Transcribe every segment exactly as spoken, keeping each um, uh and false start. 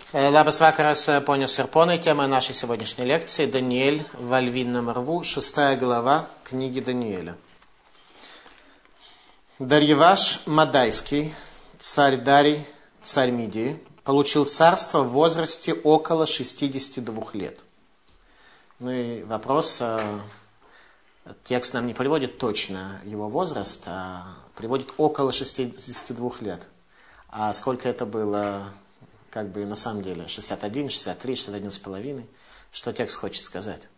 Labas vakaras, ponios ir ponai, тема нашей сегодняшней лекции Даниэль во львином рву, шестая глава книги Даниэля. Дарьеваш Мадайский, царь Дарий, царь Мидии, получил царство в возрасте около шестидесяти двух лет. Ну и вопрос, текст нам не приводит точно его возраст, а приводит около шестидесяти двух лет. А сколько это было, как бы на самом деле, шестьдесят один, шестьдесят три, шестьдесят один с половиной? Что текст хочет сказать?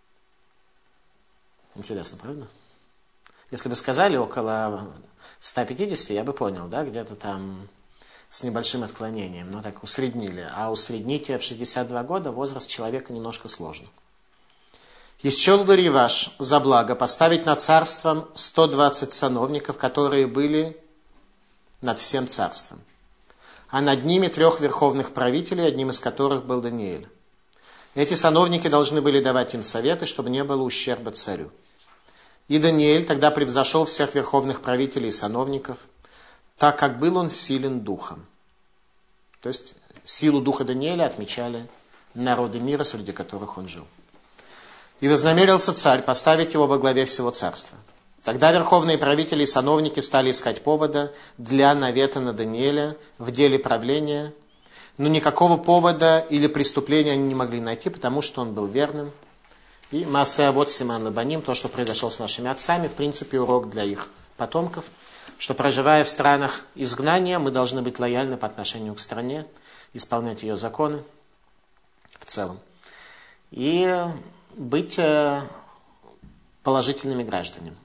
Интересно, правда? Если бы сказали около ста пятидесяти, я бы понял, да, где-то там с небольшим отклонением, но так усреднили. А усреднить в шестьдесят два года возраст человека немножко сложно. «Исчел Дарьеваш за благо поставить над царством сто двадцать сановников, которые были над всем царством, а над ними трех верховных правителей, одним из которых был Даниэль. Эти сановники должны были давать им советы, чтобы не было ущерба царю. И Даниэль тогда превзошел всех верховных правителей и сановников, так как был он силен духом». То есть силу духа Даниэля отмечали народы мира, среди которых он жил. «И вознамерился царь поставить его во главе всего царства. Тогда верховные правители и сановники стали искать повода для навета на Даниэля в деле правления, но никакого повода или преступления они не могли найти, потому что он был верным. И Маасе Авот Симан Лабаним, то, что произошло с нашими отцами, в принципе, урок для их потомков, что, проживая в странах изгнания, мы должны быть лояльны по отношению к стране, исполнять ее законы в целом и быть положительными гражданами.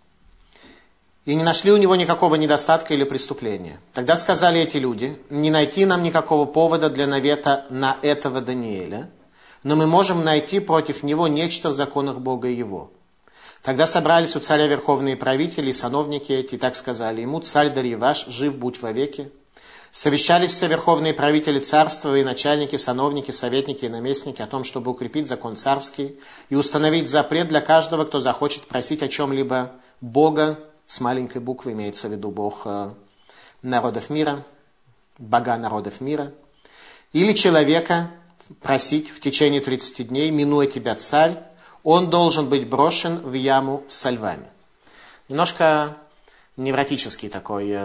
И не нашли у него никакого недостатка или преступления. Тогда сказали эти люди: не найти нам никакого повода для навета на этого Даниэля, но мы можем найти против него нечто в законах Бога и его. Тогда собрались у царя верховные правители и сановники эти, и так сказали ему: царь Дарьеваш, жив будь вовеки. Совещались все верховные правители царства и начальники, сановники, советники и наместники о том, чтобы укрепить закон царский и установить запрет для каждого, кто захочет просить о чем-либо Бога, с маленькой буквы имеется в виду Бог народов мира, бога народов мира, или человека просить в течение тридцати дней: минуя тебя, царь, он должен быть брошен в яму со львами. Немножко невротический такой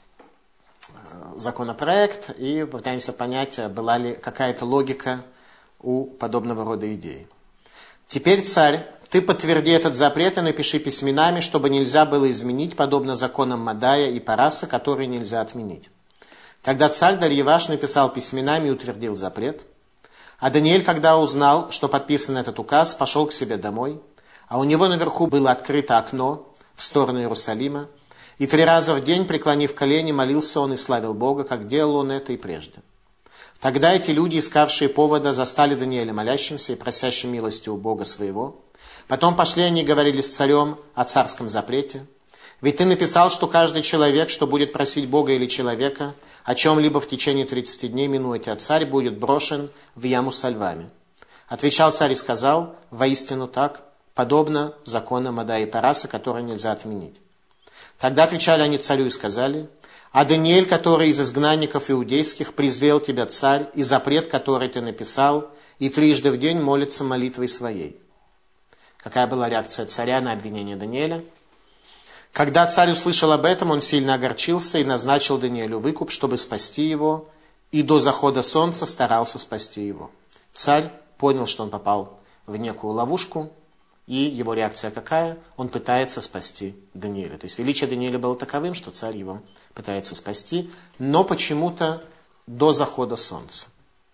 законопроект, и пытаемся понять, была ли какая-то логика у подобного рода идей. Теперь, царь, ты подтверди этот запрет и напиши письменами, чтобы нельзя было изменить, подобно законам Мадая и Параса, которые нельзя отменить. Тогда царь Дарьеваш написал письменами и утвердил запрет. А Даниэль, когда узнал, что подписан этот указ, пошел к себе домой, а у него наверху было открыто окно в сторону Иерусалима, и три раза в день, преклонив колени, молился он и славил Бога, как делал он это и прежде. Тогда эти люди, искавшие повода, застали Даниэля молящимся и просящим милости у Бога своего. Потом пошли они и говорили с царем о царском запрете. Ведь ты написал, что каждый человек, что будет просить Бога или человека о чем-либо в течение тридцати дней, минуя тебя, царь, будет брошен в яму со львами. Отвечал царь и сказал: воистину так, подобно законам Мадая и Параса, которые нельзя отменить. Тогда отвечали они царю и сказали: а Даниэль, который из изгнанников иудейских, призвел тебя, царь, и запрет, который ты написал, и трижды в день молится молитвой своей. Какая была реакция царя на обвинение Даниэля? Когда царь услышал об этом, он сильно огорчился и назначил Даниэлю выкуп, чтобы спасти его, и до захода солнца старался спасти его. Царь понял, что он попал в некую ловушку, и его реакция какая? Он пытается спасти Даниэля. То есть величие Даниэля было таковым, что царь его пытается спасти, но почему-то до захода солнца.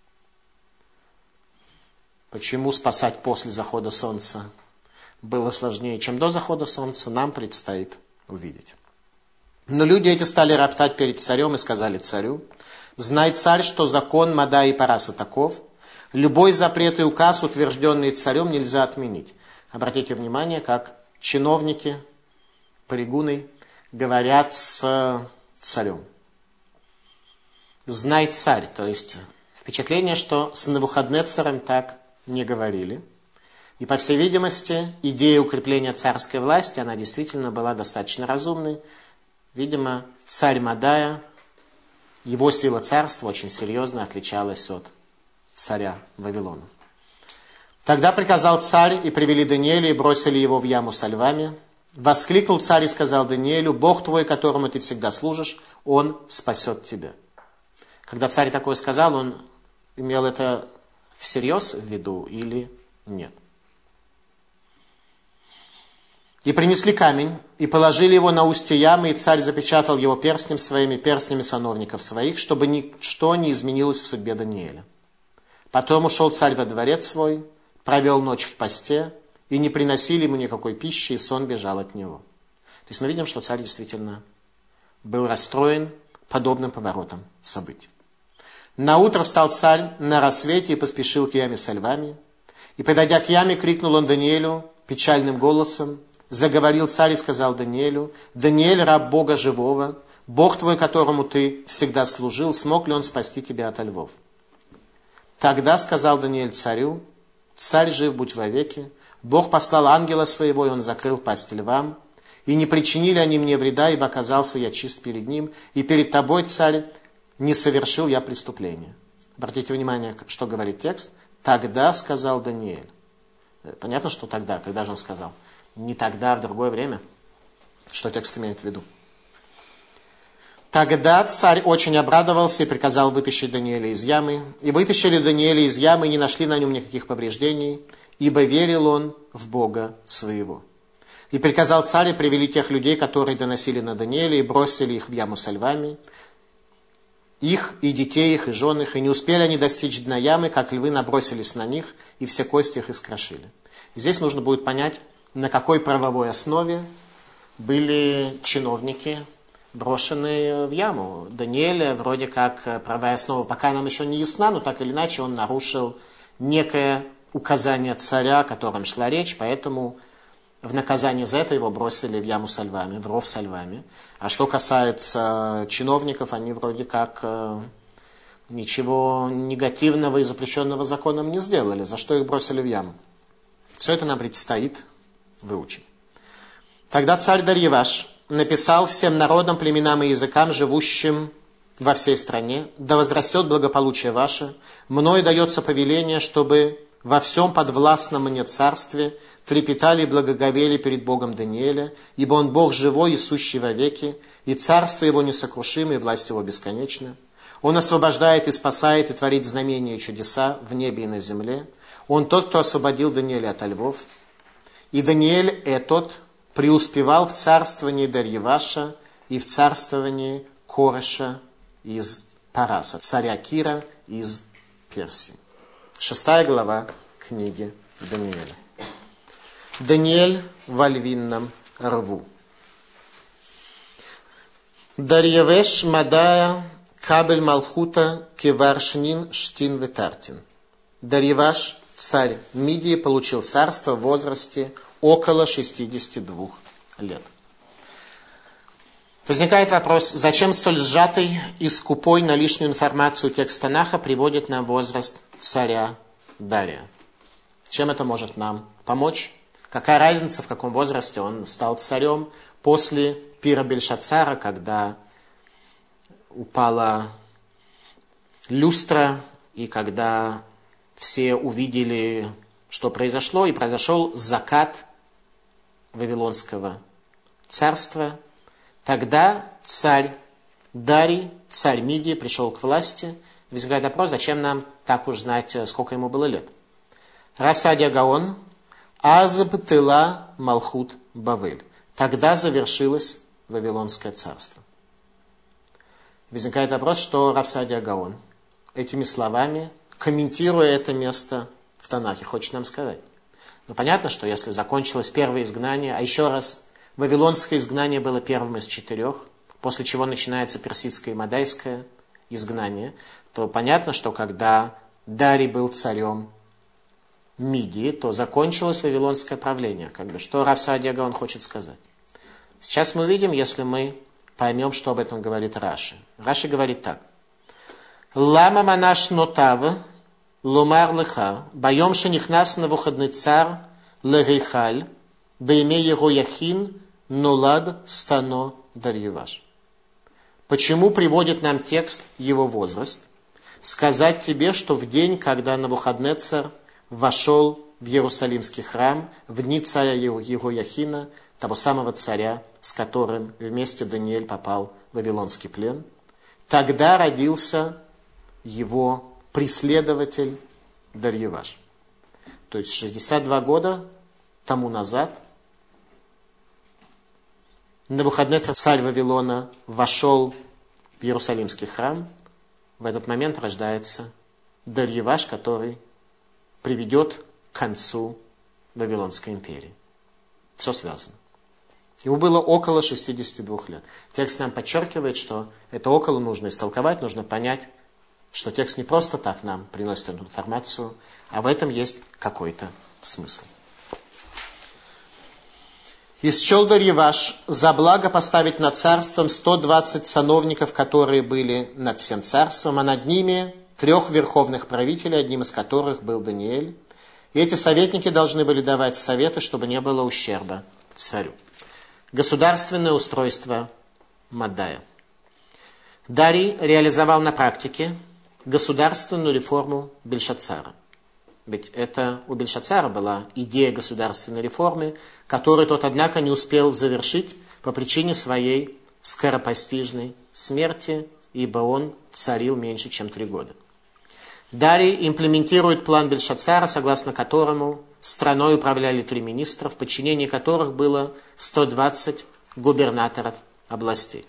Почему спасать после захода солнца было сложнее, чем до захода солнца, нам предстоит увидеть. Но люди эти стали роптать перед царем и сказали царю: знай, царь, что закон Мадая и Параса таков: любой запрет и указ, утвержденный царем, нельзя отменить. Обратите внимание, как чиновники пригуны говорят с царем. Знай, царь, то есть впечатление, что с Навуходнецаром так не говорили. И, по всей видимости, идея укрепления царской власти, она действительно была достаточно разумной. Видимо, царь Мадая, его сила царства очень серьезно отличалась от царя Вавилона. Тогда приказал царь, и привели Даниэля, и бросили его в яму со львами. Воскликнул царь и сказал Даниэлю: Бог твой, которому ты всегда служишь, он спасет тебя. Когда царь такое сказал, он имел это всерьез в виду или нет? И принесли камень, и положили его на устье ямы, и царь запечатал его перстнем своими, перстнями сановников своих, чтобы ничто не изменилось в судьбе Даниэля. Потом ушел царь во дворец свой, провел ночь в посте, и не приносили ему никакой пищи, и сон бежал от него. То есть мы видим, что царь действительно был расстроен подобным поворотом событий. Наутро встал царь на рассвете и поспешил к яме со львами. И, подойдя к яме, крикнул он Даниэлю печальным голосом. Заговорил царь и сказал Даниэлю: «Даниэль, раб Бога живого, Бог твой, которому ты всегда служил, смог ли он спасти тебя от львов?» Тогда сказал Даниэль царю: «Царь жив будь вовеки, Бог послал ангела своего, и он закрыл пасть львам, и не причинили они мне вреда, ибо оказался я чист перед ним, и перед тобой, царь, не совершил я преступления». Обратите внимание, что говорит текст. «Тогда сказал Даниэль». Понятно, что тогда, когда же он сказал? Не тогда, а в другое время. Что текст имеет в виду? Тогда царь очень обрадовался и приказал вытащить Даниэля из ямы. И вытащили Даниэля из ямы, и не нашли на нем никаких повреждений, ибо верил он в Бога своего. И приказал царь, и привели тех людей, которые доносили на Даниэля, и бросили их в яму со львами, их и детей их, и жен их, и не успели они достичь дна ямы, как львы набросились на них, и все кости их искрошили. И здесь нужно будет понять, на какой правовой основе были чиновники брошены в яму. Даниэль, вроде как правовая основа пока нам еще не ясна, но так или иначе он нарушил некое указание царя, о котором шла речь, поэтому в наказание за это его бросили в яму со львами, в ров со львами. А что касается чиновников, они вроде как ничего негативного и запрещенного законом не сделали. За что их бросили в яму? Все это нам предстоит выучить. Тогда царь Дарьеваш написал всем народам, племенам и языкам, живущим во всей стране: да возрастет благополучие ваше, мною дается повеление, чтобы во всем подвластном мне царстве трепетали и благоговели перед Богом Даниэля, ибо он Бог живой и сущий вовеки, и царство его несокрушимо, и власть его бесконечна. Он освобождает и спасает, и творит знамения и чудеса в небе и на земле. Он тот, кто освободил Даниэля от львов. И Даниэль этот преуспевал в царствовании Дарьеваша и в царствовании Кореша из Параса, царя Кира из Персии. Шестая глава книги Даниэля. Даниэль во львином рву. Дарьявеш Мадая Кабель Малхута Кеваршнин Штин Ветартин. Дарьяваш, царь Мидии, получил царство в возрасте около шестидесяти двух лет. Возникает вопрос, зачем столь сжатый и скупой на лишнюю информацию текст Танаха приводит нам возраст царя Дария? Чем это может нам помочь? Какая разница, в каком возрасте он стал царем после пира Бельшацара, когда упала люстра, и когда все увидели, что произошло, и произошел закат Вавилонского царства. Тогда царь Дарий, царь Мидии, пришел к власти. Возникает вопрос, зачем нам так уж знать, сколько ему было лет. Расадия Гаон, Азбтыла Малхут Бавель. Тогда завершилось Вавилонское царство. Возникает вопрос, что Рав Сааdia Гаон этими словами, комментируя это место в Танахе, хочет нам сказать. Ну, понятно, что если закончилось первое изгнание, а еще раз, Вавилонское изгнание было первым из четырех, после чего начинается персидское и мадайское изгнание, то понятно, что когда Дарий был царем Мидии, то закончилось Вавилонское правление. Как бы, что Рав Сааdia Гаон хочет сказать? Сейчас мы увидим, если мы поймем, что об этом говорит Раши. Раши говорит так. Лама манаш нотав лумар леха байом шенихнас Навуходнецар лерейхаль бейме его яхин нолад стано Дарьяваш. Почему приводит нам текст его возраст? сказать тебе, что в день, когда Навуходнецар вошел в Иерусалимский храм, в дни царя Иеhoiахина, того самого царя, с которым вместе Даниэль попал в Вавилонский плен, тогда родился его преследователь Дарьеваш. То есть шестьдесят два года тому назад Навуходнецар, царь Вавилона, вошел в Иерусалимский храм. В этот момент рождается Дарьеваш, который приведет к концу Вавилонской империи. Все связано. Ему было около шестидесяти двух лет. Текст нам подчеркивает, что это около нужно истолковать, нужно понять, что текст не просто так нам приносит эту информацию, а в этом есть какой-то смысл. «И счел Дарьеваш за благо поставить над царством сто двадцать сановников, которые были над всем царством, а над ними трех верховных правителей, одним из которых был Даниэль. И эти советники должны были давать советы, чтобы не было ущерба царю». Государственное устройство Маддая. Дарий реализовал на практике государственную реформу Бельшацара. Ведь это у Бельшацара была идея государственной реформы, которую тот, однако, не успел завершить по причине своей скоропостижной смерти, ибо он царил меньше, чем три года. Дарий имплементирует план Бельшацара, согласно которому страной управляли три министра, в подчинении которых было сто двадцать губернаторов областей.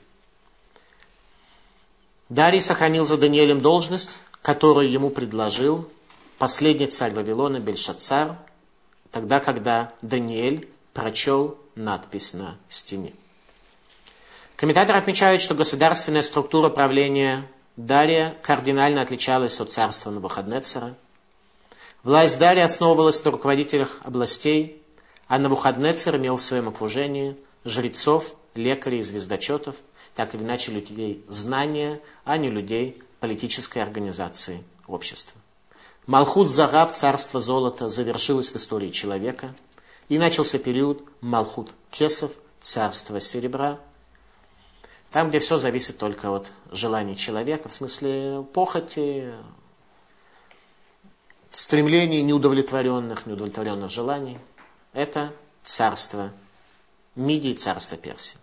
Дарий сохранил за Даниэлем должность, которую ему предложил последний царь Вавилона Бельшацар, тогда, когда Даниэль прочел надпись на стене. Комментаторы отмечают, что государственная структура правления Дария кардинально отличалась от царства Навуходнецара. Власть Дария основывалась на руководителях областей, а Навуходнецар имел в своем окружении жрецов, лекарей и звездочетов, так или иначе людей знания, а не людей политической организации общества. Малхут Загав, царство золота, завершилось в истории человека, и начался период Малхут Кесов, царство серебра, там, где все зависит только от желаний человека, в смысле похоти, стремлений неудовлетворенных, неудовлетворенных желаний. Это царство Мидии, царство Персии.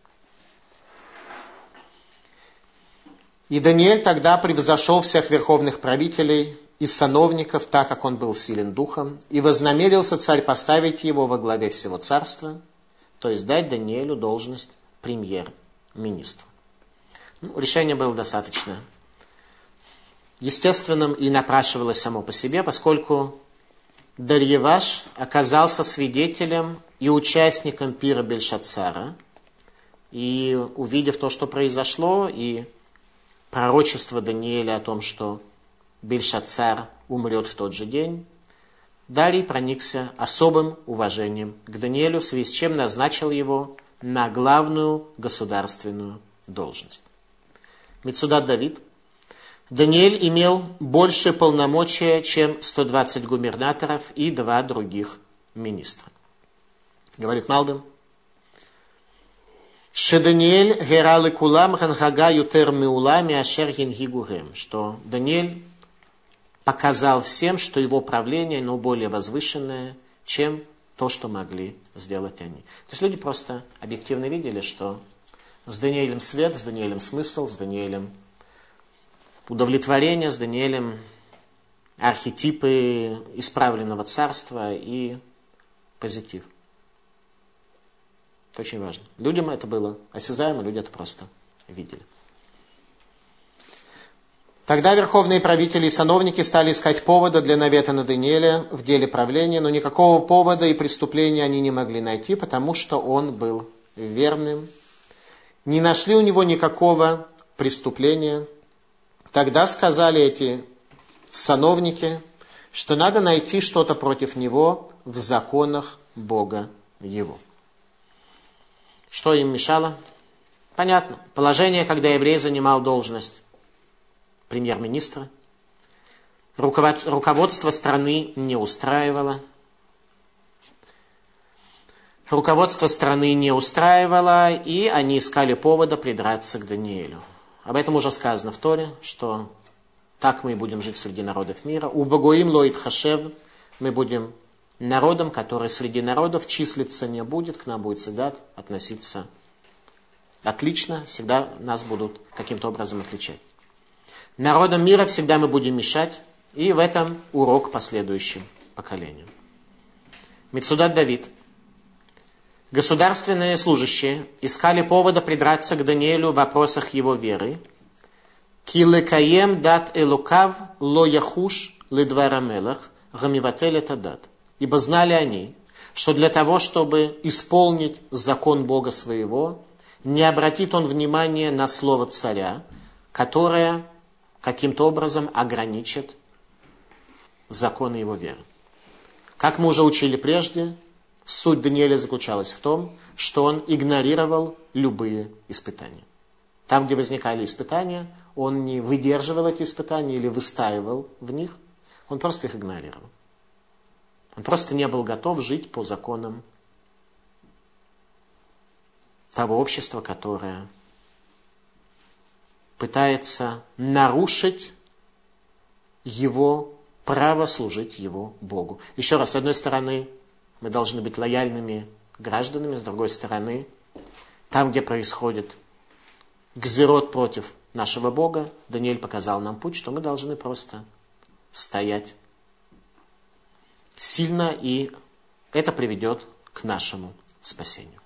И Даниэль тогда превзошел всех верховных правителей и сановников, так как он был силен духом, и вознамерился царь поставить его во главе всего царства, то есть дать Даниэлю должность премьер-министра. Ну, решение было достаточно естественным и напрашивалось само по себе, поскольку Дарьеваш оказался свидетелем и участником пира Бельшацара, и увидев то, что произошло, и пророчество Даниэля о том, что Бельшацар умрет в тот же день, Дарий проникся особым уважением к Даниэлю, в связи с чем назначил его на главную государственную должность. Мецудат Давид. Даниэль имел больше полномочия, чем сто двадцать губернаторов и два других министра. Говорит Малбим. Шеданиэль гералы кулам ганхага ютер миулами ашер генгигугем, что Даниэль показал всем, что его правление, но более возвышенное, чем то, что могли сделать они. То есть люди просто объективно видели, что с Даниэлем свет, с Даниэлем смысл, с Даниэлем удовлетворение, с Даниэлем архетипы исправленного царства и позитив. Это очень важно. Людям это было осязаемо, люди это просто видели. Тогда верховные правители и сановники стали искать повода для навета на Даниэля в деле правления, но никакого повода и преступления они не могли найти, потому что он был верным. Не нашли у него никакого преступления. Тогда сказали эти сановники, что надо найти что-то против него в законах Бога его. Что им мешало? Понятно. Положение, когда еврей занимал должность премьер-министра. Руководство страны не устраивало. Руководство страны не устраивало, и они искали повода придраться к Даниэлю. Об этом уже сказано в Торе, что так мы и будем жить среди народов мира. Убагоим лоит хашев, мы будем народом, который среди народов числиться не будет, к нам будет всегда относиться отлично, всегда нас будут каким-то образом отличать. Народам мира всегда мы будем мешать, и в этом урок последующим поколениям. Мецудат Давид. Государственные служащие искали повода придраться к Даниэлю в вопросах его веры. Ки лекаем дат элукав ло яхуш ледвара мелах гамиватель это дат. Ибо знали они, что для того, чтобы исполнить закон Бога своего, не обратит он внимания на слово царя, которое каким-то образом ограничит законы его веры. Как мы уже учили прежде, суть Даниэля заключалась в том, что он игнорировал любые испытания. Там, где возникали испытания, он не выдерживал эти испытания или выстаивал в них, он просто их игнорировал. Он просто не был готов жить по законам того общества, которое пытается нарушить его право служить его Богу. Еще раз, с одной стороны, мы должны быть лояльными гражданами, с другой стороны, там, где происходит гзерот против нашего Бога, Даниэль показал нам путь, что мы должны просто стоять сильно, и это приведет к нашему спасению.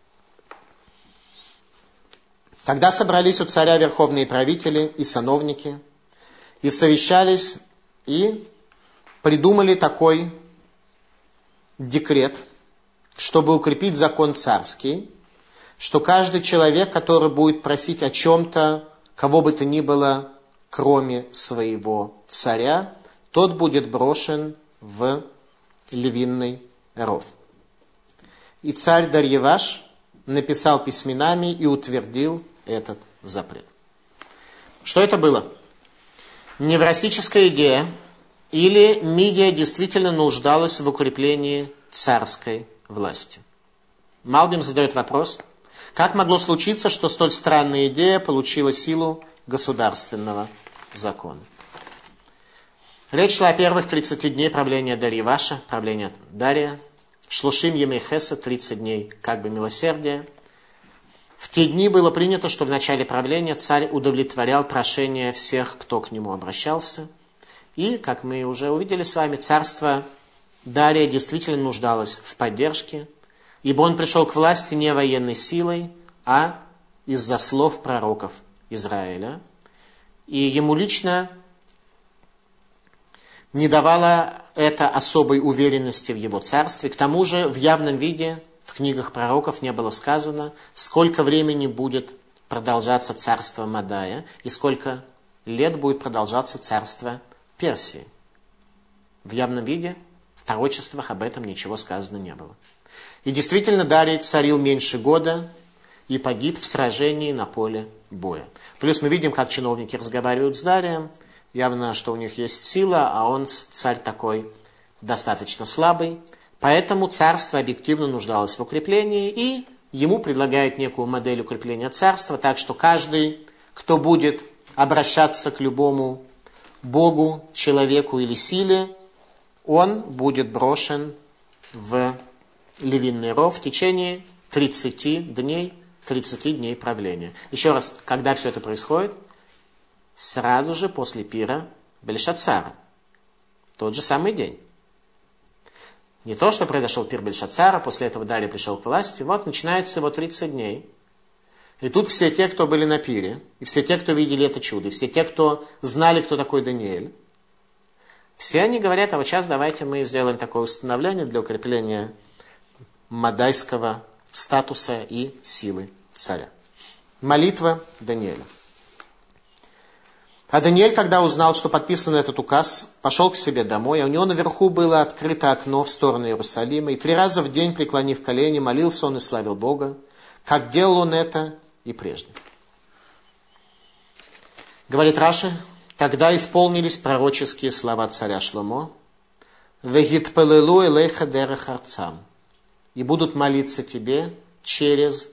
Тогда собрались у царя верховные правители и сановники, и совещались, и придумали такой декрет, чтобы укрепить закон царский, что каждый человек, который будет просить о чем-то, кого бы то ни было, кроме своего царя, тот будет брошен в львиный ров. И царь Дарьеваш написал письменами и утвердил этот запрет. Что это было? Неврастическая идея, или Мидия действительно нуждалась в укреплении царской власти? Малбим задает вопрос, как могло случиться, что столь странная идея получила силу государственного закона? Речь шла о первых тридцати дней правления Дарьеваша, правления Дария, Шлушим Емей Хесед, тридцать дней как бы милосердия. В те дни было принято, что в начале правления царь удовлетворял прошения всех, кто к нему обращался. И, как мы уже увидели с вами, царство Дария действительно нуждалось в поддержке, ибо он пришел к власти не военной силой, а из-за слов пророков Израиля. И ему лично не давало это особой уверенности в его царстве. К тому же в явном виде в книгах пророков не было сказано, сколько времени будет продолжаться царство Мадая и сколько лет будет продолжаться царство Персии. В явном виде в пророчествах об этом ничего сказано не было. И действительно Дарий царил меньше года и погиб в сражении на поле боя. Плюс мы видим, как чиновники разговаривают с Дарием. Явно, что у них есть сила, а он, царь такой, достаточно слабый. Поэтому царство объективно нуждалось в укреплении, и ему предлагают некую модель укрепления царства, так что каждый, кто будет обращаться к любому Богу, человеку или силе, он будет брошен в львиный ров в течение тридцати дней, тридцати дней правления. Еще раз, когда все это происходит? Сразу же после пира Бельшацара. Тот же самый день. Не то, что произошел пир Бельшацара, после этого Дарий пришел к власти. Вот начинаются его тридцать дней. И тут все те, кто были на пире, и все те, кто видели это чудо, и все те, кто знали, кто такой Даниэль, все они говорят, а вот сейчас давайте мы сделаем такое установление для укрепления мадайского статуса и силы царя. Молитва Даниэля. А Даниэль, когда узнал, что подписан этот указ, пошел к себе домой, а у него наверху было открыто окно в сторону Иерусалима, и три раза в день, преклонив колени, молился он и славил Бога, как делал он это и прежде. Говорит Раши, тогда исполнились пророческие слова царя Шломо, «Вегитпелелу элейха дерех арцам», и будут молиться тебе через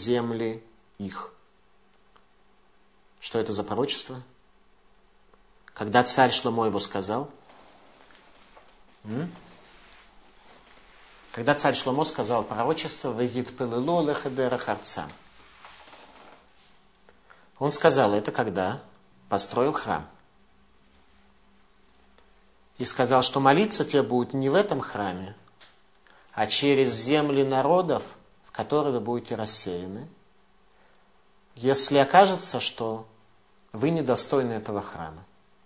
земли их. Что это за пророчество? когда царь Шломо его сказал? М? Когда царь Шломо сказал пророчество «Вегитпелело лехедерах арцам». Он сказал это, когда построил храм. И сказал, что молиться тебе будет не в этом храме, а через земли народов, в которые вы будете рассеяны, если окажется, что вы недостойны этого храма.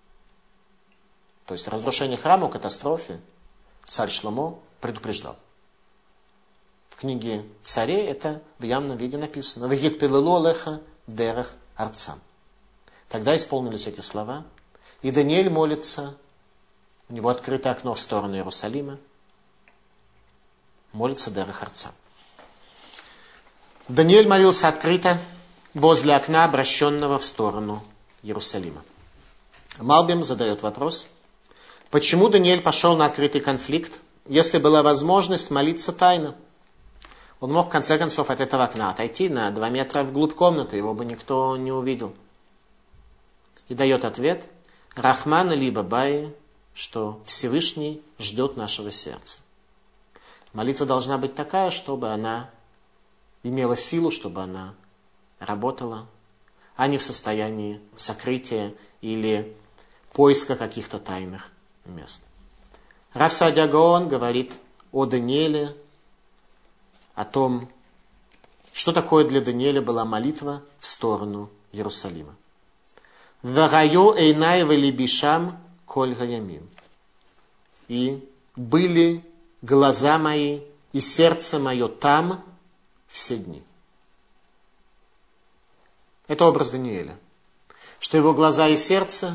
То есть разрушение храма в катастрофе царь Шломо предупреждал. В книге царей это в явном виде написано. «Вегитпелело леха дерах арцам». Тогда исполнились эти слова. И Даниэль молится, у него открыто окно в сторону Иерусалима, молится дерах арцам. Даниэль молился открыто возле окна, обращенного в сторону Иерусалима. Малбим задает вопрос, почему Даниэль пошел на открытый конфликт, если была возможность молиться тайно? Он мог в конце концов от этого окна отойти на два метра вглубь комнаты, его бы никто не увидел. И дает ответ Рахмана либо Баи, что Всевышний ждет нашего сердца. Молитва должна быть такая, чтобы она имела силу, чтобы она работала, а не в состоянии сокрытия или поиска каких-то тайных мест. Рав Сааdia Гаон говорит о Даниэле, о том, что такое для Даниэля была молитва в сторону Иерусалима. «Варайо эйнай велибишам коль гаямим». И были глаза мои и сердце мое там все дни. Это образ Даниэля, что его глаза и сердце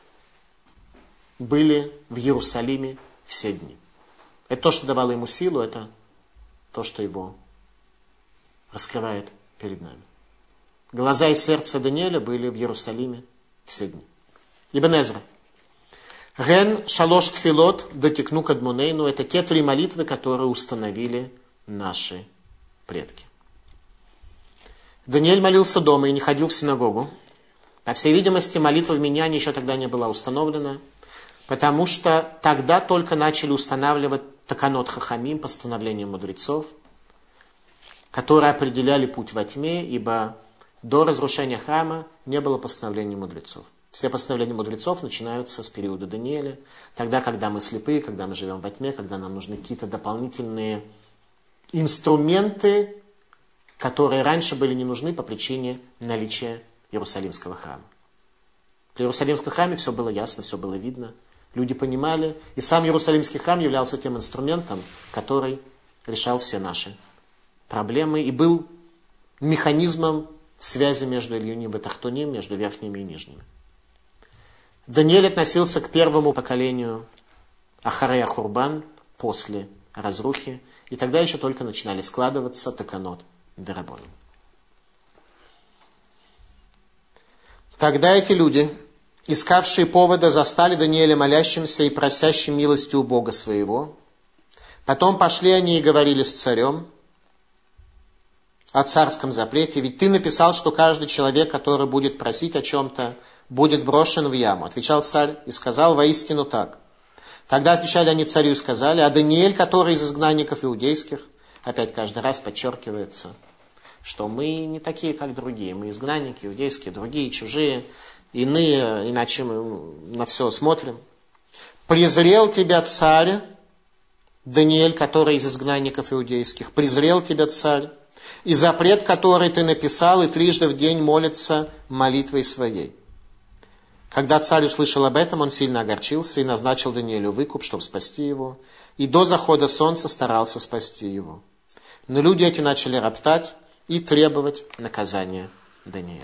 были в Иерусалиме все дни. Это то, что давало ему силу, это то, что его раскрывает перед нами. Глаза и сердце Даниэля были в Иерусалиме все дни. Ибн Эзра. Ген шалош тфилот дотекну кадмунейну. Это те три молитвы, которые установили наши предки. Даниэль молился дома и не ходил в синагогу. По всей видимости, молитва в миньяне еще тогда не была установлена, потому что тогда только начали устанавливать таканот хахамим, постановления мудрецов, которые определяли путь во тьме, ибо до разрушения храма не было постановлений мудрецов. Все постановления мудрецов начинаются с периода Даниэля, тогда, когда мы слепы, когда мы живем во тьме, когда нам нужны какие-то дополнительные инструменты, которые раньше были не нужны по причине наличия Иерусалимского храма. При Иерусалимском храме все было ясно, все было видно. Люди понимали, и сам Иерусалимский храм являлся тем инструментом, который решал все наши проблемы и был механизмом связи между Ильюним и Тахтуним, между верхними и нижними. Даниэль относился к первому поколению Ахарей Ахурбан, после разрухи, и тогда еще только начинали складываться таканот дарабоним. Тогда эти люди, искавшие повода, застали Даниэля молящимся и просящим милости у Бога своего. Потом пошли они и говорили с царем о царском запрете. Ведь ты написал, что каждый человек, который будет просить о чем-то, будет брошен в яму. Отвечал царь и сказал, воистину так. Тогда отвечали они царю и сказали, а Даниэль, который из изгнанников иудейских, опять каждый раз подчеркивается, что мы не такие, как другие. Мы изгнанники, иудейские, другие, чужие, иные, иначе мы на все смотрим. Презрел тебя царь, Даниэль, который из изгнанников иудейских, презрел тебя царь, и запрет, который ты написал, и трижды в день молится молитвой своей. Когда царь услышал об этом, он сильно огорчился и назначил Даниэлю выкуп, чтобы спасти его, и до захода солнца старался спасти его. Но люди эти начали роптать и требовать наказания Даниэля.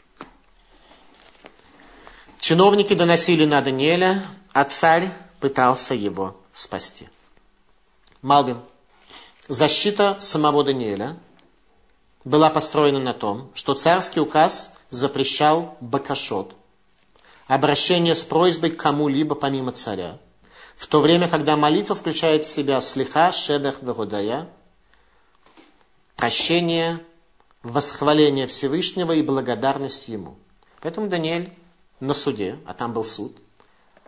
Чиновники доносили на Даниэля, а царь пытался его спасти. Малбим. Защита самого Даниэля была построена на том, что царский указ запрещал бакашот, обращение с просьбой к кому-либо помимо царя, в то время, когда молитва включает в себя слиха, шедах, вегудая, прощение, восхваление Всевышнего и благодарность Ему. Поэтому Даниэль на суде, а там был суд,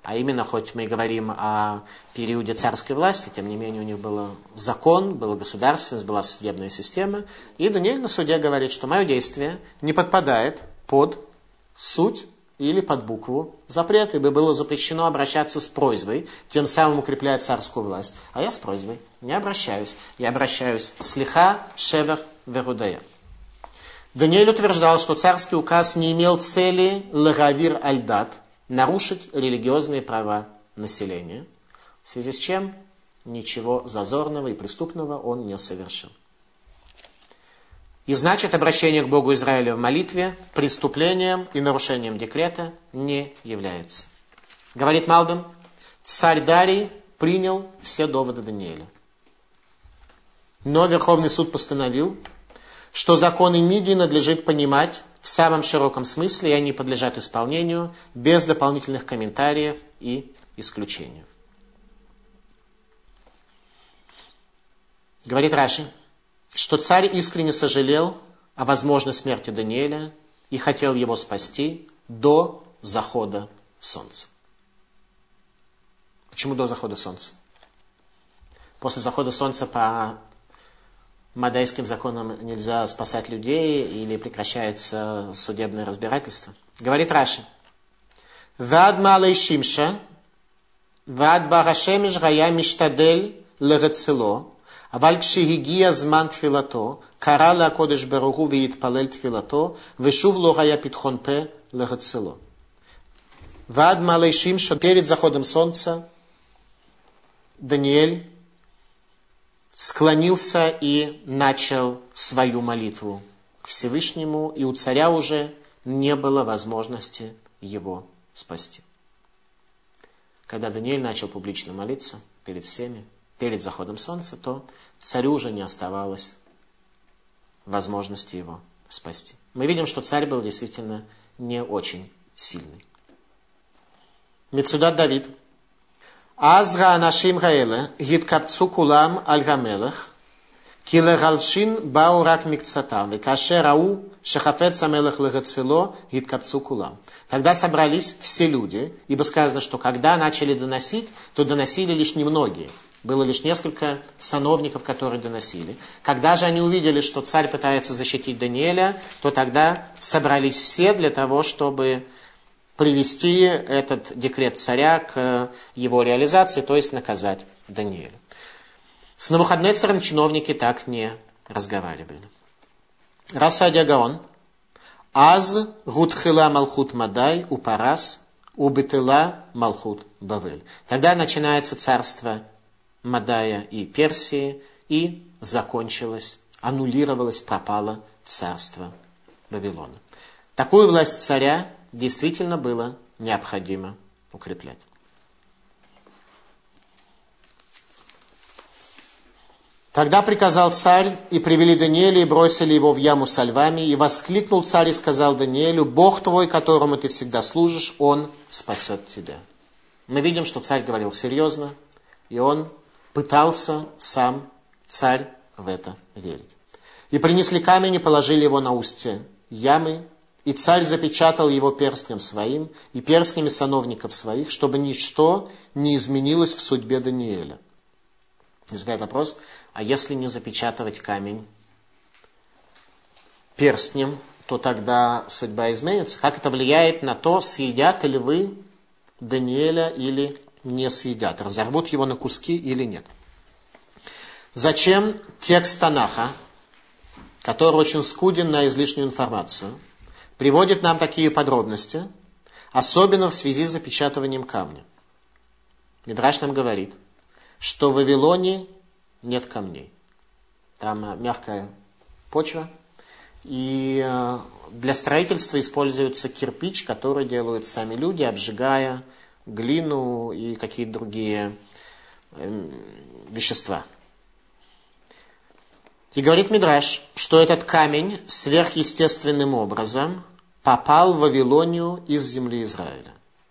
А именно, хоть мы говорим о периоде царской власти, тем не менее у них был закон, была государственность, была судебная система. И Даниэль на суде говорит, что мое действие не подпадает под суть или под букву запрета, ибо было запрещено обращаться с просьбой, тем самым укрепляя царскую власть. А я с просьбой не обращаюсь. Я обращаюсь слиха, шевер, верудая. Даниэль утверждал, что царский указ не имел цели лагавир аль-дат, нарушить религиозные права населения, в связи с чем ничего зазорного и преступного он не совершил. И значит, обращение к Богу Израиля в молитве преступлением и нарушением декрета не является. Говорит Малбим, царь Дарий принял все доводы Даниэля. Но Верховный суд постановил, что законы Мидии надлежит понимать в самом широком смысле, и они подлежат исполнению без дополнительных комментариев и исключений. Говорит Раши, что царь искренне сожалел о возможной смерти Даниэля и хотел его спасти до захода солнца. Почему до захода солнца? После захода солнца по мадайским законам нельзя спасать людей или прекращается судебное разбирательство. Говорит Раши. Вад малей шимша, вад барашемиш гая миштадель лерецело, אבל כשהגיע זמן תפילתו, קרא לקודש ברוך הוא והתפלל תפילתו, ושוב לא היה פתחון פה לרצלו. ועד מעלה שמשה, перед заходом солнца, Даниэль склонился и начал свою молитву к Всевышнему, и у царя уже не было возможности его спасти. Когда Даниэль начал публично молиться перед всеми, перед заходом солнца, то царю уже не оставалось возможности его спасти. Мы видим, что царь был действительно не очень сильный. Мецудат Давид. Азра анашим хаэлэ гиткапцу кулам аль-гамелэх ки легалшин бау рак микцатам векаше рау шахафец амелэх легацело гиткапцу кулам. Тогда собрались все люди, ибо сказано, что когда начали доносить, то доносили лишь немногие. Было лишь несколько сановников, которые доносили. Когда же они увидели, что царь пытается защитить Даниэля, то тогда собрались все для того, чтобы привести этот декрет царя к его реализации, то есть наказать Даниэля. С Навуходнецером чиновники так не разговаривали. Расадия Гаон. Аз гудхила малхут мадай упарас убытыла малхут бавель. Тогда начинается царство Мадая и Персии, и закончилось, аннулировалось, пропало царство Вавилона. Такую власть царя действительно было необходимо укреплять. Тогда приказал царь, и привели Даниэля, и бросили его в яму со львами, и воскликнул царь и сказал Даниэлю: «Бог твой, которому ты всегда служишь, он спасет тебя». Мы видим, что царь говорил серьезно, и он пытался сам царь в это верить. И принесли камень и положили его на устье ямы, и царь запечатал его перстнем своим и перстнями сановников своих, чтобы ничто не изменилось в судьбе Даниэля. Возникает вопрос, а если не запечатывать камень перстнем, то тогда судьба изменится? Как это влияет на то, съедят ли вы Даниэля или не съедят, разорвут его на куски или нет? Зачем текст Танаха, который очень скуден на излишнюю информацию, приводит нам такие подробности, особенно в связи с запечатыванием камня? Мидраш нам говорит, что в Вавилоне нет камней. Там мягкая почва, и для строительства используется кирпич, который делают сами люди, обжигая глину и какие-то другие вещества. И говорит Мидраш, что этот камень сверхъестественным образом попал в Вавилонию из земли Израиля.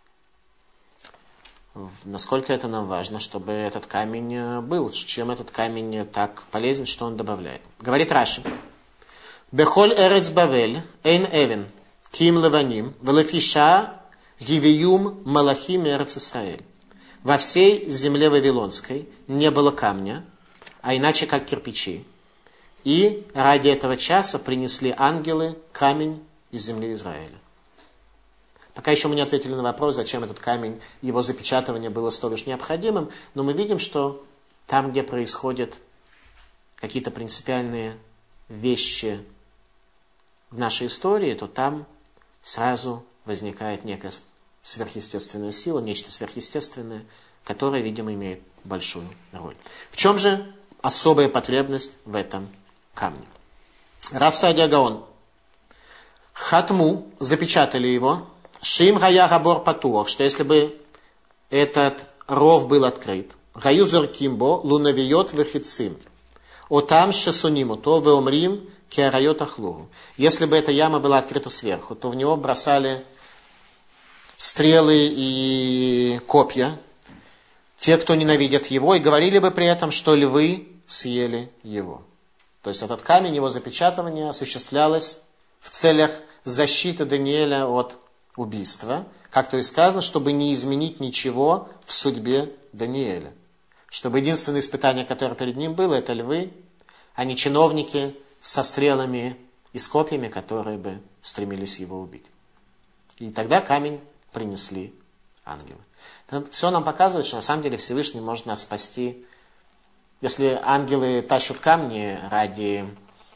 Насколько это нам важно, чтобы этот камень был, чем этот камень так полезен, что он добавляет. Говорит Раши. Бехоль эрец бавель эйн эвен ким леваним велефиша Гивиюм Малахим Эрец Исраэль. Во всей земле Вавилонской не было камня, а иначе как кирпичи. И ради этого часа принесли ангелы камень из земли Израиля. Пока еще мы не ответили на вопрос, зачем этот камень, его запечатывание было столь уж необходимым, но мы видим, что там, где происходят какие-то принципиальные вещи в нашей истории, то там сразу возникает некая сверхъестественная сила, нечто сверхъестественное, которое, видимо, имеет большую роль. В чем же особая потребность в этом камне? Рав Сааdia Гаон. Хатму, запечатали его, шим гая габор патуах, что если бы этот ров был открыт, гаю зоркимбо лунавиот вехицим, отам шесуниму, то веомрим кеарайот ахлуру. Если бы эта яма была открыта сверху, то в него бросали стрелы и копья, те, кто ненавидят его, и говорили бы при этом, что львы съели его. То есть этот камень, его запечатывание осуществлялось в целях защиты Даниэля от убийства, как то и сказано, чтобы не изменить ничего в судьбе Даниэля. Чтобы единственное испытание, которое перед ним было, это львы, а не чиновники со стрелами и с копьями, которые бы стремились его убить. И тогда камень принесли ангелы. Это все нам показывает, что на самом деле Всевышний может нас спасти. Если ангелы тащат камни ради...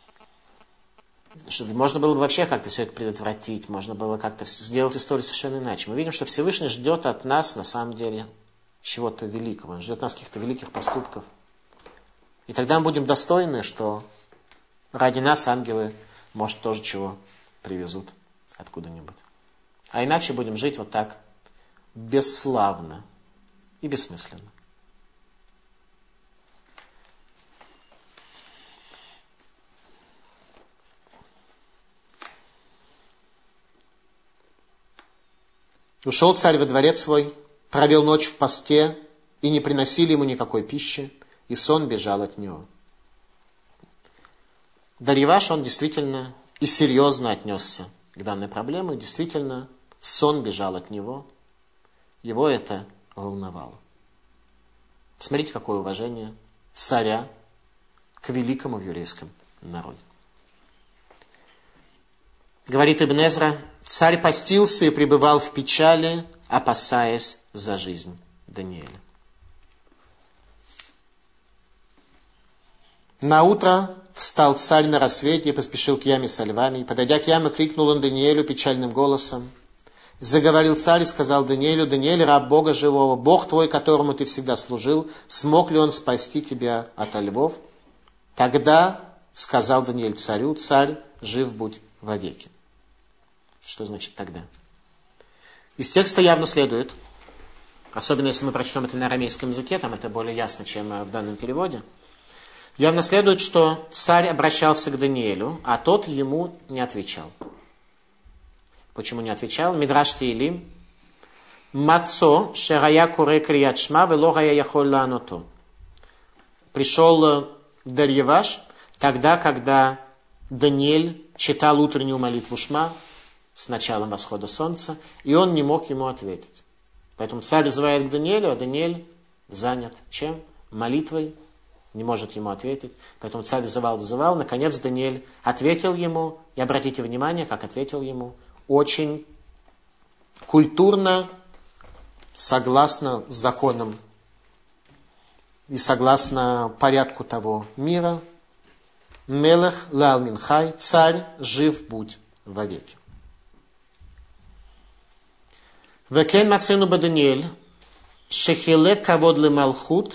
Чтобы можно было бы вообще как-то все это предотвратить, можно было как-то сделать историю совершенно иначе. Мы видим, что Всевышний ждет от нас, на самом деле, чего-то великого. Он ждет от нас каких-то великих поступков. И тогда мы будем достойны, что ради нас ангелы, может, тоже чего привезут откуда-нибудь. А иначе будем жить вот так, бесславно и бессмысленно. Ушел царь во дворец свой, провел ночь в посте, и не приносили ему никакой пищи, и сон бежал от него. Дарьяваш, он действительно и серьезно отнесся к данной проблеме, действительно сон бежал от него, его это волновало. Смотрите, какое уважение царя к великому еврейскому народу. Говорит Ибн Эзра, царь постился и пребывал в печали, опасаясь за жизнь Даниэля. Наутро встал царь на рассвете и поспешил к яме со львами. И, подойдя к яме, крикнул он Даниэлю печальным голосом. Заговорил царь и сказал Даниэлю: Даниэль, раб Бога живого, Бог твой, которому ты всегда служил, смог ли он спасти тебя от львов? Тогда сказал Даниэль царю: царь, жив будь вовеки. Что значит тогда? Из текста явно следует, особенно если мы прочтем это на арамейском языке, там это более ясно, чем в данном переводе, явно следует, что царь обращался к Даниэлю, а тот ему не отвечал. Почему не отвечал? Мидраш Теилим. Мацо шерая куре крият шма вело гая яхоль лааното. Пришел Дарьяваш тогда, когда Даниэль читал утреннюю молитву Шма с началом восхода солнца, и он не мог ему ответить. Поэтому царь вызывает к Даниэлю, а Даниэль занят чем? Молитвой, не может ему ответить. Поэтому царь вызывал, вызывал. Наконец Даниэль ответил ему, и обратите внимание, как ответил ему, очень культурно, согласно законам и согласно порядку того мира. Мелех лал минхай, царь, жив будь вовеки. Векен мацену ба Даниэль, шехилек кавод ле малхут,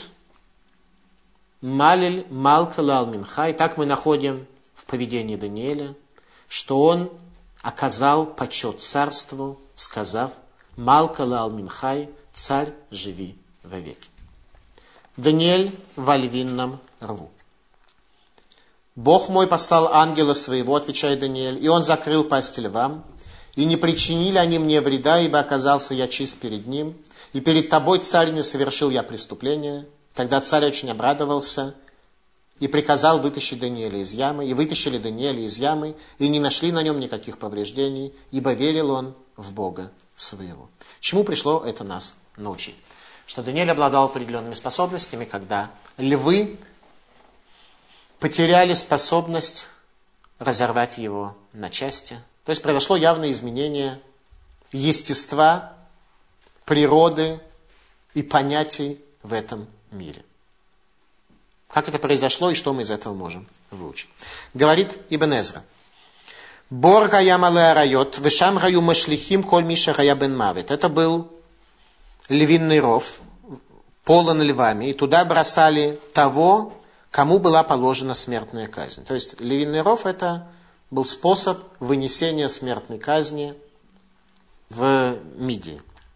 малиль малка лал минхай. Так мы находим в поведении Даниэля, что он оказал почет царству, сказав: малка лал минхай, царь, живи вовеки. Даниэль во львином рву. Бог мой послал ангела своего, отвечает Даниэль, и он закрыл пасть львам, и не причинили они мне вреда, ибо оказался я чист перед ним, и перед тобой, царь, не совершил я преступления. Тогда царь очень обрадовался и приказал вытащить Даниэля из ямы, и вытащили Даниэля из ямы, и не нашли на нем никаких повреждений, ибо верил он в Бога своего. Чему пришло это нас научить? Что Даниэль обладал определенными способностями, когда львы потеряли способность разорвать его на части. То есть произошло явное изменение естества, природы и понятий в этом мире. Как это произошло и что мы из этого можем выучить? Говорит Ибн Эзра. Бор гая мале райот, вешам гаю машлихим коль миша гая бен мавит. Это был львиный ров, полон львами, и туда бросали того, кому была положена смертная казнь. То есть львиный ров это был способ вынесения смертной казни в Мидии.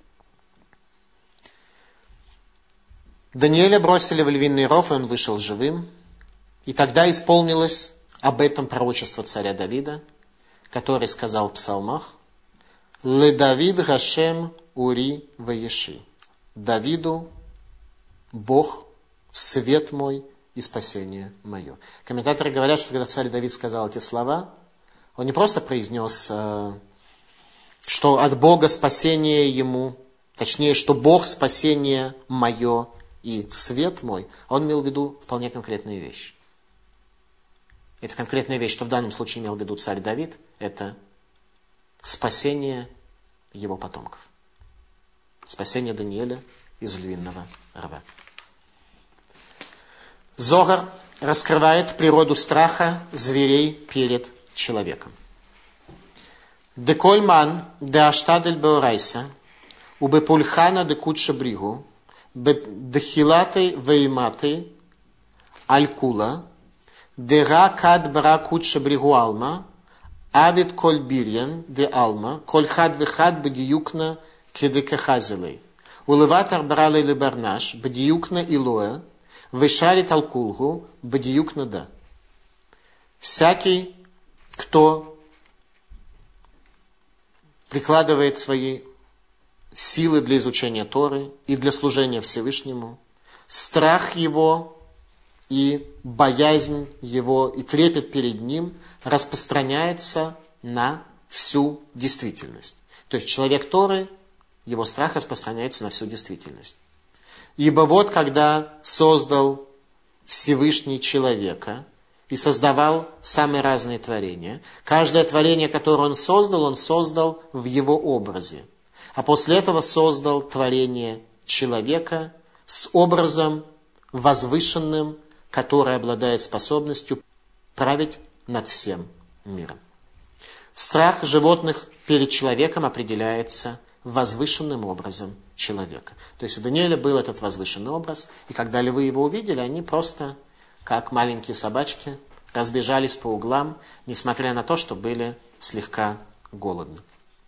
Даниэля бросили в львиный ров, и он вышел живым. И тогда исполнилось об этом пророчество царя Давида, который сказал в псалмах: «Ле Давид Гашем Ури Ваеши». Давиду Бог, свет мой и спасение мое. Комментаторы говорят, что когда царь Давид сказал эти слова, он не просто произнес, что от Бога спасение ему, точнее, что Бог спасение мое и свет мой, а он имел в виду вполне конкретные вещи. Это конкретная вещь, что в данном случае имел в виду царь Давид, это спасение его потомков. Спасение Даниэля из львиного рва. Зогар раскрывает природу страха зверей перед человеком. Декольман де аштадель беорайса, убепульхана де кутша бригу, дехилатой вейматой алькула, дера кад бара кутша бригу алма, авид коль бирьян де алма, коль хад вехад бедиюкна кедекахазелей. Улыватар бралей лебарнаш, бедиюкна илоя, вешарит алкулгу, бедиюкна да. Всякий, кто прикладывает свои силы для изучения Торы и для служения Всевышнему, страх его и боязнь его и трепет перед ним распространяется на всю действительность. То есть человек Торы, его страх распространяется на всю действительность. Ибо вот когда создал Всевышний человека и создавал самые разные творения, каждое творение, которое он создал, он создал в его образе. А после этого создал творение человека с образом возвышенным, который обладает способностью править над всем миром. Страх животных перед человеком определяется возвышенным образом человека. То есть у Даниэля был этот возвышенный образ, и когда львы его увидели, они просто, как маленькие собачки, разбежались по углам, несмотря на то, что были слегка голодны.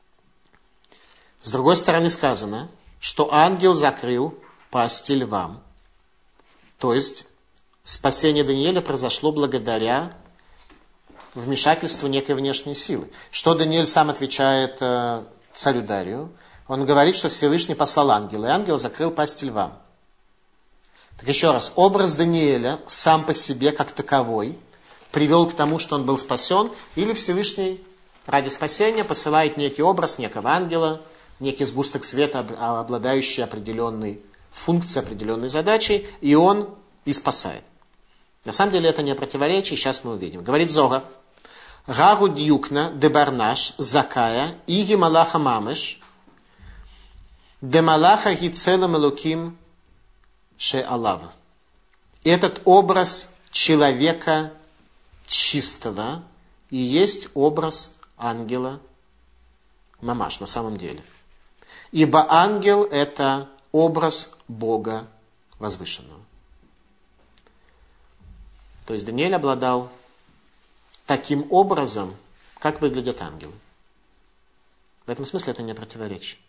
С другой стороны сказано, что ангел закрыл пасти львам. То есть спасение Даниэля произошло благодаря вмешательству некой внешней силы. Что Даниэль сам отвечает э, царю Дарию? Он говорит, что Всевышний послал ангела, и ангел закрыл пасть львам. Так еще раз, образ Даниэля сам по себе, как таковой, привел к тому, что он был спасен, или Всевышний ради спасения посылает некий образ некого ангела, некий сгусток света, обладающий определенной функцией, определенной задачей, и он и спасает. На самом деле это не противоречие, сейчас мы увидим. Говорит Зогар: «Гагу дьюкна дебарнаш закая иги малаха мамеш де малаха гицелам элуким ше алава». Этот образ человека чистого и есть образ ангела мамаш на самом деле. Ибо ангел – это образ Бога возвышенного. То есть Даниэль обладал таким образом, как выглядят ангелы. В этом смысле это не противоречие.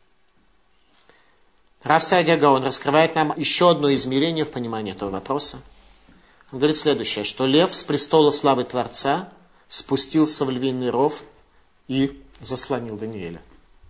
Рав Сааdia Гаон раскрывает нам еще одно измерение в понимании этого вопроса. Он говорит следующее, что лев с престола славы Творца спустился в львиный ров и заслонил Даниэля.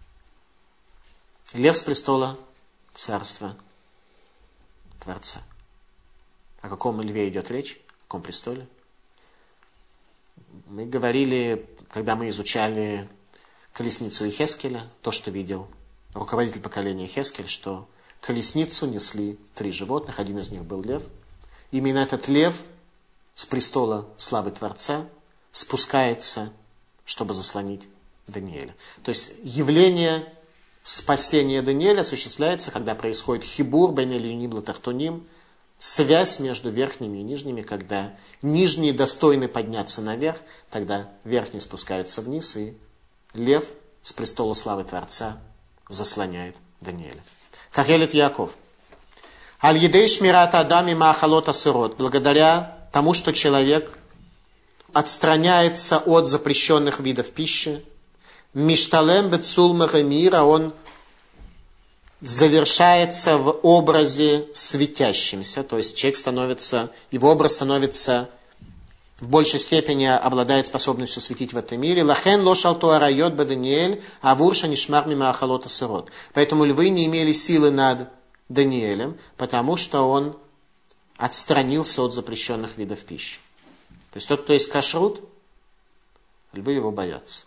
Лев с престола царства Творца. О каком льве идет речь? О каком престоле? Мы говорили, когда мы изучали колесницу Ихескеля, то, что видел руководитель поколения Ихескель, что колесницу несли три животных, один из них был лев. Именно этот лев с престола славы Творца спускается, чтобы заслонить Даниэля. То есть явление спасения Даниэля осуществляется, когда происходит хибур бен элюним латахтуним, связь между верхними и нижними, когда нижние достойны подняться наверх, тогда верхние спускаются вниз, и лев с престола славы Творца заслоняет Даниэля. Кахелит Яков. Аль-Едей шмират адам и маахалот асырот. Благодаря тому, что человек отстраняется от запрещенных видов пищи, мишталем бецул мира, он завершается в образе светящемся, то есть человек становится, его образ становится в большей степени обладает способностью светить в этом мире. Лахен лошал туарайот баданиэль авурша нишмар мима ахалот асырот. Поэтому львы не имели силы над Даниэлем, потому что он отстранился от запрещенных видов пищи. То есть тот, кто есть кашрут, львы его боятся.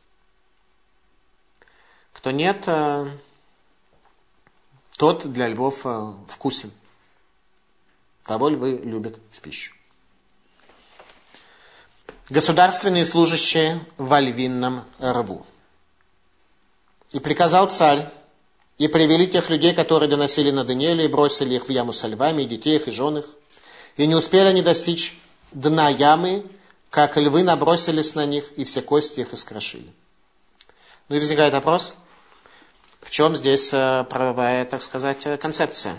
Кто нет, тот для львов вкусен. Того львы любят в пищу. Государственные служащие во львином рву. И приказал царь, и привели тех людей, которые доносили на Даниэля, и бросили их в яму со львами, и детей их, и жен их. И не успели они достичь дна ямы, как львы набросились на них, и все кости их искрошили. Ну и возникает вопрос, в чем здесь правовая, так сказать, концепция?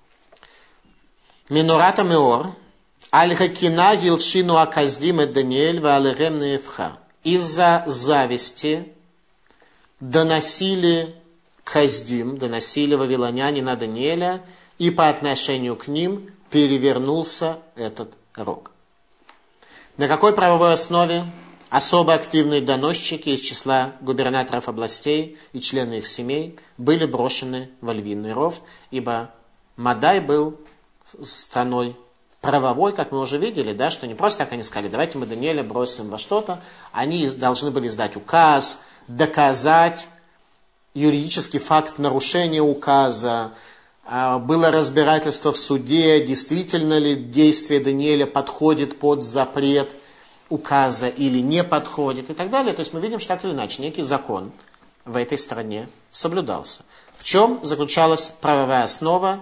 Минурата меор, аль-хакина гилшину аказдим эд Даниэль ва алэгэм неэфха. Из-за зависти доносили каздим, доносили вавилоняне на Даниэля, и по отношению к ним перевернулся этот рог. На какой правовой основе особо активные доносчики из числа губернаторов областей и члены их семей были брошены во львиный ров, ибо Мадай был страной правовой, как мы уже видели, да, что не просто так они сказали, давайте мы Даниэля бросим во что-то, они должны были издать указ, доказать юридический факт нарушения указа, было разбирательство в суде, действительно ли действие Даниэля подходит под запрет указа или не подходит и так далее. То есть мы видим, что так или иначе некий закон в этой стране соблюдался. В чем заключалась правовая основа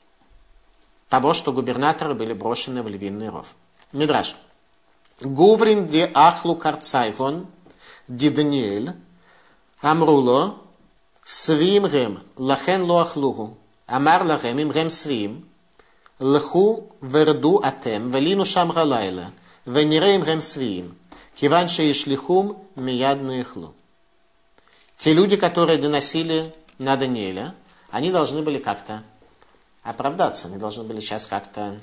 того, что губернаторы были брошены в львиный ров? Мидраш. Гуврин де ахлу карцайфон ди Даниэль амруло свим рем лахен ло ахлуху амар лахем им рем свим лху верду атем велину шам галайла венирем рем свим киван шеишлихум мияд наихлу. Те люди, которые доносили на Даниэля, они должны были как-то оправдаться, они должны были сейчас как-то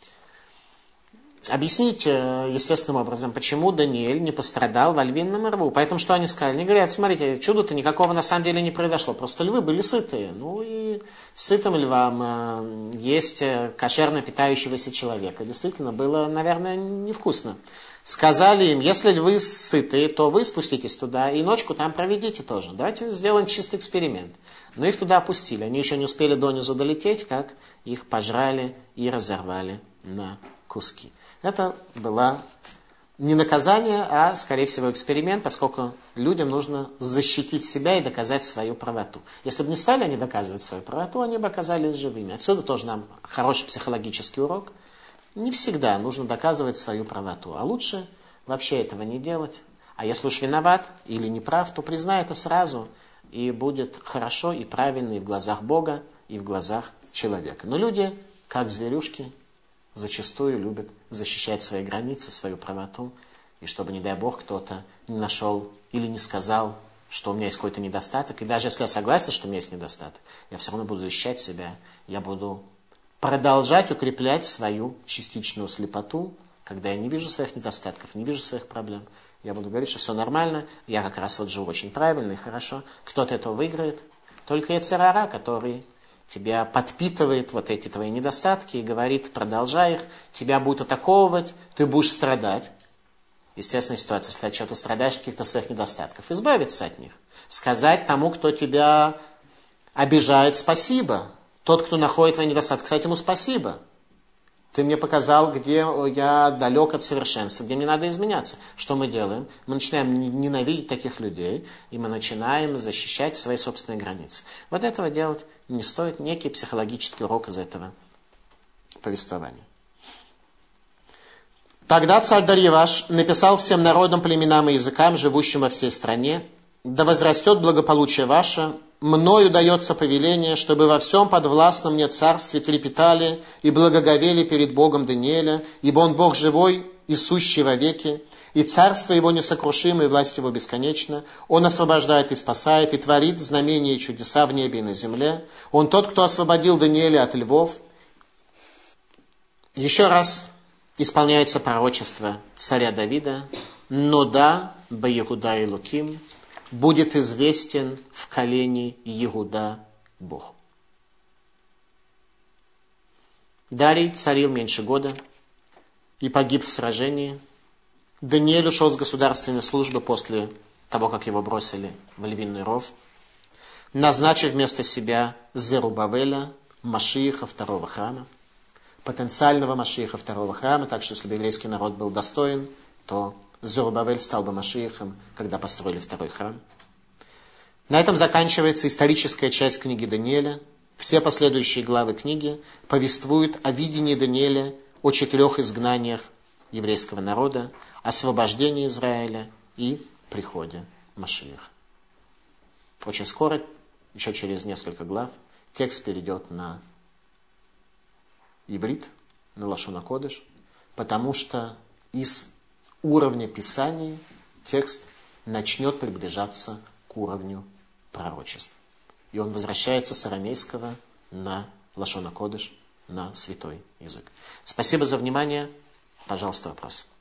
объяснить естественным образом, почему Даниэль не пострадал во львином рву. Поэтому что они сказали? Они говорят, смотрите, чуда-то никакого на самом деле не произошло, просто львы были сытые. Ну и сытым львам есть кошерно питающегося человека. Действительно, было, наверное, невкусно. Сказали им, если львы сытые, то вы спуститесь туда и ночку там проведите тоже. Давайте сделаем чистый эксперимент. Но их туда опустили. Они еще не успели донизу долететь, как их пожрали и разорвали на куски. Это было не наказание, а, скорее всего, эксперимент, поскольку людям нужно защитить себя и доказать свою правоту. Если бы не стали они доказывать свою правоту, они бы оказались живыми. Отсюда тоже нам хороший психологический урок. Не всегда нужно доказывать свою правоту, а лучше вообще этого не делать. А если уж виноват или не прав, то признай это сразу, и будет хорошо и правильно и в глазах Бога, и в глазах человека. Но люди, как зверюшки, зачастую любят защищать свои границы, свою правоту, и чтобы, не дай Бог, кто-то не нашел или не сказал, что у меня есть какой-то недостаток, и даже если я согласен, что у меня есть недостаток, я все равно буду защищать себя, я буду продолжать укреплять свою частичную слепоту, когда я не вижу своих недостатков, не вижу своих проблем. Я буду говорить, что все нормально, я как раз вот живу очень правильно и хорошо. Кто-то этого выиграет? Только йецер ара, который тебя подпитывает вот эти твои недостатки и говорит, продолжай их, тебя будут атаковывать, ты будешь страдать. естественная ситуация, если что-то страдаешь от каких-то своих недостатков, избавиться от них. Сказать тому, кто тебя обижает, спасибо. Тот, кто находит твои недостатки, сказать ему спасибо. Ты мне показал, где я далек от совершенства, где мне надо изменяться. Что мы делаем? Мы начинаем ненавидеть таких людей, и мы начинаем защищать свои собственные границы. Вот этого делать не стоит. Некий психологический урок из этого повествования. Тогда царь Дарьяваш написал всем народам, племенам и языкам, живущим во всей стране: да возрастет благополучие ваше, мною дается повеление, чтобы во всем подвластном мне царстве трепетали и благоговели перед Богом Даниэля, ибо он Бог живой и сущий вовеки, и царство его несокрушимо, и власть его бесконечна. Он освобождает и спасает, и творит знамения и чудеса в небе и на земле. Он тот, кто освободил Даниэля от львов. Еще раз исполняется пророчество царя Давида: «Но да, Баегуда и Луким, будет известен в колене Иуда Бог». Дарий царил меньше года и погиб в сражении. Даниэль ушел с государственной службы после того, как его бросили в львиный ров, назначив вместо себя Зерубавеля, Машииха второго храма, потенциального Машииха второго храма, так что если бы еврейский народ был достоин, то Зерубавель стал бы Машиихом, когда построили второй храм. На этом заканчивается историческая часть книги Даниэля. Все последующие главы книги повествуют о видении Даниэля о четырех изгнаниях еврейского народа, освобождении Израиля и приходе Машииха. Очень скоро, еще через несколько глав, текст перейдет на иврит, на лашон а-кодеш, потому что из уровня Писаний текст начнет приближаться к уровню пророчеств. И он возвращается с арамейского на лашон а-кодеш, на святой язык. Спасибо за внимание. Пожалуйста, вопрос.